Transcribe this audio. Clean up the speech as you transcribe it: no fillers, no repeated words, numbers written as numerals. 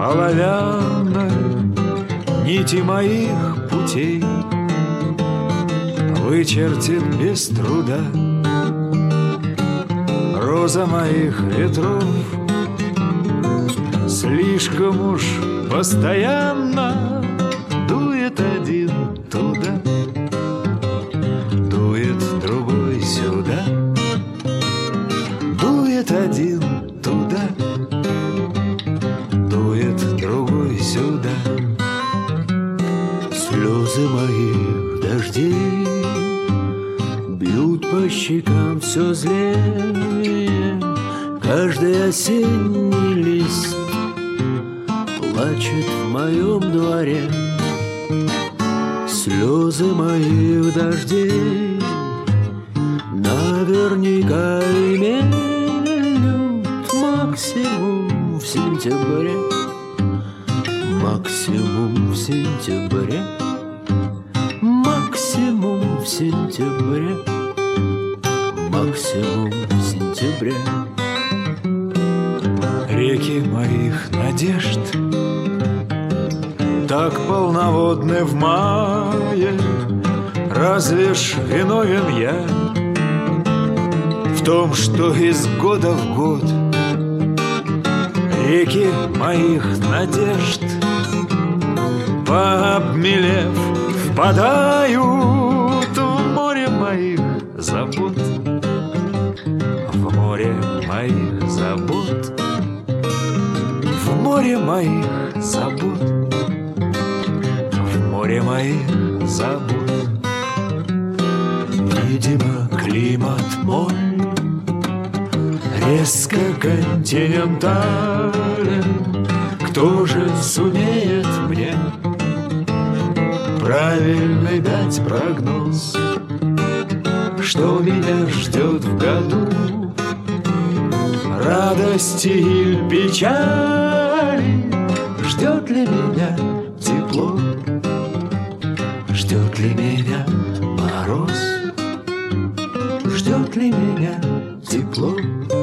оловянной нити моих путей вычертит без труда роза моих ветров. Слишком уж постоянно дует один туда, дует другой сюда, дует один туда, дует другой сюда. Слезы моих дождей бьют по щекам все злее. Каждый осенний лист плачет в моем дворе. Слезы моих дождей наверняка имеют максимум в сентябре. Максимум в сентябре. Максимум в сентябре. Максимум в сентябре. Реки моих надежд так полноводны в мае. Разве ж виновен я в том, что из года в год реки моих надежд, пообмелев, впадают в море моих забот, в море моих забот, в море моих забот, в море моих забот. Видимо, климат мой резко континентален. Кто же сумеет мне правильный дать прогноз, что меня ждет в году? Радости или печали? Ждет ли меня тепло? Ждет ли меня мороз? Ждет ли меня тепло?